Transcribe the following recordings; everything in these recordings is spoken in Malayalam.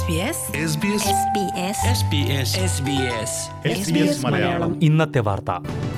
മലയാളം ഇന്നത്തെ വാർത്ത.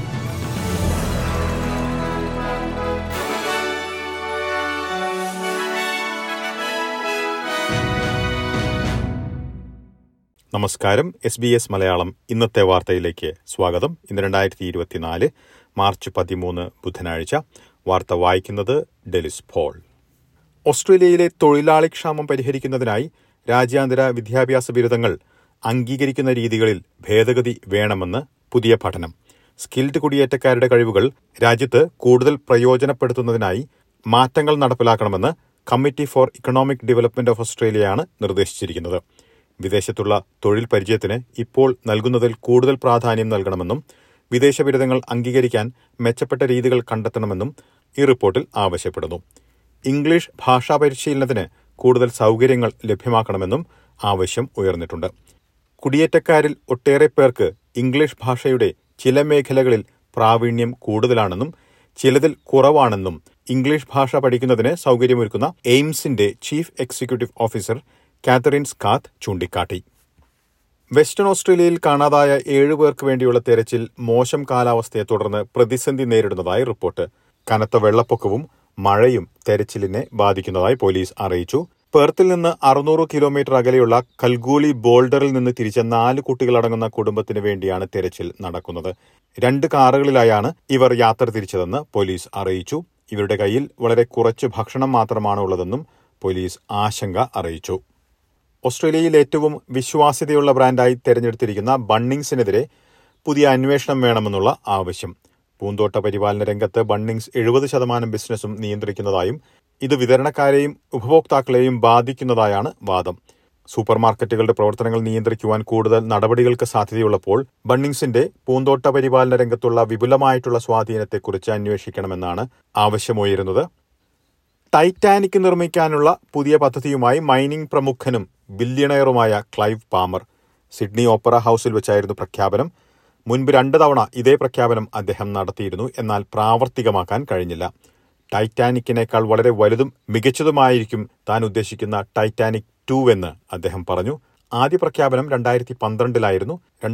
നമസ്കാരം. SBS മലയാളം ഇന്നത്തെ വാർത്തയിലേക്ക് സ്വാഗതം. ഇന്ന് 2024 മാർച്ച് 13 ബുധനാഴ്ച. വാർത്ത വായിക്കുന്നത് ഡെലിസ് പോൾ. ഓസ്ട്രേലിയയിലെ തൊഴിലാളി ക്ഷാമം പരിഹരിക്കുന്നതിനായി രാജ്യാന്തര വിദ്യാഭ്യാസ ബിരുദങ്ങൾ അംഗീകരിക്കുന്ന രീതികളിൽ ഭേദഗതി വേണമെന്ന് പുതിയ പഠനം. സ്കിൽഡ് കുടിയേറ്റക്കാരുടെ കഴിവുകൾ രാജ്യത്ത് കൂടുതൽ പ്രയോജനപ്പെടുത്തുന്നതിനായി മാറ്റങ്ങൾ നടപ്പിലാക്കണമെന്ന് committee for economic development of ഓസ്ട്രേലിയയാണ് നിർദ്ദേശിച്ചിരിക്കുന്നത്. വിദേശത്തുള്ള തൊഴിൽ പരിചയത്തിന് ഇപ്പോൾ നൽകുന്നതിൽ കൂടുതൽ പ്രാധാന്യം നൽകണമെന്നും വിദേശ ബിരുദങ്ങൾ അംഗീകരിക്കാൻ മെച്ചപ്പെട്ട രീതികൾ കണ്ടെത്തണമെന്നും ഈ റിപ്പോർട്ടിൽ ആവശ്യപ്പെടുന്നു. ഇംഗ്ലീഷ് ഭാഷാ പരിശീലനത്തിന് കൂടുതൽ സൗകര്യങ്ങൾ ലഭ്യമാക്കണമെന്നും ആവശ്യം ഉയർന്നിട്ടുണ്ട്. കുടിയേറ്റക്കാരിൽ ഒട്ടേറെ പേർക്ക് ഇംഗ്ലീഷ് ഭാഷയുടെ ചില മേഖലകളിൽ പ്രാവീണ്യം കൂടുതലാണെന്നും ചിലതിൽ കുറവാണെന്നും ഇംഗ്ലീഷ് ഭാഷ പഠിക്കുന്നതിന് സൗകര്യമൊരുക്കുന്ന എയിംസിന്റെ chief executive officer Catherine Scarth ചൂണ്ടിക്കാട്ടി. വെസ്റ്റേൺ ഓസ്ട്രേലിയയിൽ കാണാതായ 7 പേർക്ക് വേണ്ടിയുള്ള തെരച്ചിൽ മോശം കാലാവസ്ഥയെ തുടർന്ന് പ്രതിസന്ധി നേരിടുന്നതായി റിപ്പോർട്ട്. കനത്ത വെള്ളപ്പൊക്കവും മഴയും തെരച്ചിലിനെ ബാധിക്കുന്നതായി പോലീസ് അറിയിച്ചു. പെർത്തിൽ നിന്ന് 600 കിലോമീറ്റർ അകലെയുള്ള കൽഗൂലി ബോൾഡറിൽ നിന്ന് തിരിച്ച 4 കുട്ടികളടങ്ങുന്ന കുടുംബത്തിന് വേണ്ടിയാണ് തെരച്ചിൽ നടക്കുന്നത്. 2 കാറുകളിലായാണ് ഇവർ യാത്ര തിരിച്ചതെന്ന് പോലീസ് അറിയിച്ചു. ഇവരുടെ കയ്യിൽ വളരെ കുറച്ച് ഭക്ഷണം മാത്രമാണ് ഉള്ളതെന്നും പോലീസ് ആശങ്ക അറിയിച്ചു. ഓസ്ട്രേലിയയിൽ ഏറ്റവും വിശ്വാസ്യതയുള്ള ബ്രാൻഡായി തെരഞ്ഞെടുത്തിരിക്കുന്ന ബണ്ണിങ്സിനെതിരെ പുതിയ അന്വേഷണം വേണമെന്നുള്ള ആവശ്യം. പൂന്തോട്ട പരിപാലന രംഗത്ത് ബണ്ണിങ്സ് 70% ബിസിനസ്സും നിയന്ത്രിക്കുന്നതായും ഇത് വിതരണക്കാരെയും ഉപഭോക്താക്കളെയും ബാധിക്കുന്നതായാണ് വാദം. സൂപ്പർമാർക്കറ്റുകളുടെ പ്രവർത്തനങ്ങൾ നിയന്ത്രിക്കുവാൻ കൂടുതൽ നടപടികൾക്ക് സാധ്യതയുള്ളപ്പോൾ ബണ്ണിങ്സിന്റെ പൂന്തോട്ട പരിപാലന രംഗത്തുള്ള വിപുലമായിട്ടുള്ള സ്വാധീനത്തെക്കുറിച്ച് അന്വേഷിക്കണമെന്നാണ് ആവശ്യമുയരുന്നത്. ടൈറ്റാനിക് നിർമ്മിക്കാനുള്ള പുതിയ പദ്ധതിയുമായി മൈനിംഗ് പ്രമുഖനും ബില്യണയറുമായ ക്ലൈവ് പാമർ സിഡ്നി ഓപ്പറ ഹൌസിൽ വെച്ചായിരുന്നു പ്രഖ്യാപനം. മുൻപ് 2 തവണ ഇതേ പ്രഖ്യാപനം അദ്ദേഹം നടത്തിയിരുന്നു. എന്നാൽ പ്രാവർത്തികമാക്കാൻ കഴിഞ്ഞില്ല. ടൈറ്റാനിക്കിനേക്കാൾ വളരെ വലുതും മികച്ചതുമായിരിക്കും താൻ ഉദ്ദേശിക്കുന്ന ടൈറ്റാനിക് 2 എന്ന് അദ്ദേഹം പറഞ്ഞു. ആദ്യ പ്രഖ്യാപനം 2012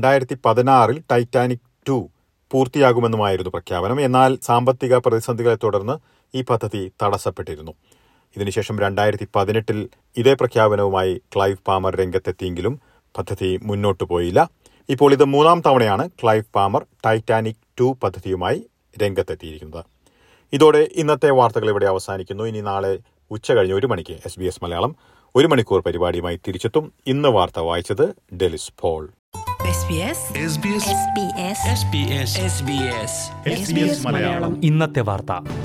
2016 ടൈറ്റാനിക് 2 പൂർത്തിയാകുമെന്നുമായിരുന്നു പ്രഖ്യാപനം. എന്നാൽ സാമ്പത്തിക പ്രതിസന്ധികളെ തുടർന്ന് ഈ പദ്ധതി തടസ്സപ്പെട്ടിരുന്നു. ഇതിനുശേഷം 2018 ഇതേ പ്രഖ്യാപനവുമായി ക്ലൈവ് പാമർ രംഗത്തെത്തിയെങ്കിലും പദ്ധതി മുന്നോട്ടു പോയില്ല. ഇപ്പോൾ ഇത് 3ാം തവണയാണ് ക്ലൈവ് പാമർ ടൈറ്റാനിക് 2 പദ്ധതിയുമായി രംഗത്തെത്തിയിരിക്കുന്നത്. ഇതോടെ ഇന്നത്തെ വാർത്തകൾ ഇവിടെ അവസാനിക്കുന്നു. ഇനി നാളെ ഉച്ചകഴിഞ്ഞ് 1 മണിക്ക് SBS മലയാളം 1 മണിക്കൂർ പരിപാടിയുമായി തിരിച്ചെത്തും. ഇന്ന് വാർത്ത വായിച്ചത് ഡെലിസ് പോൾ. ഇന്നത്തെ വാർത്ത.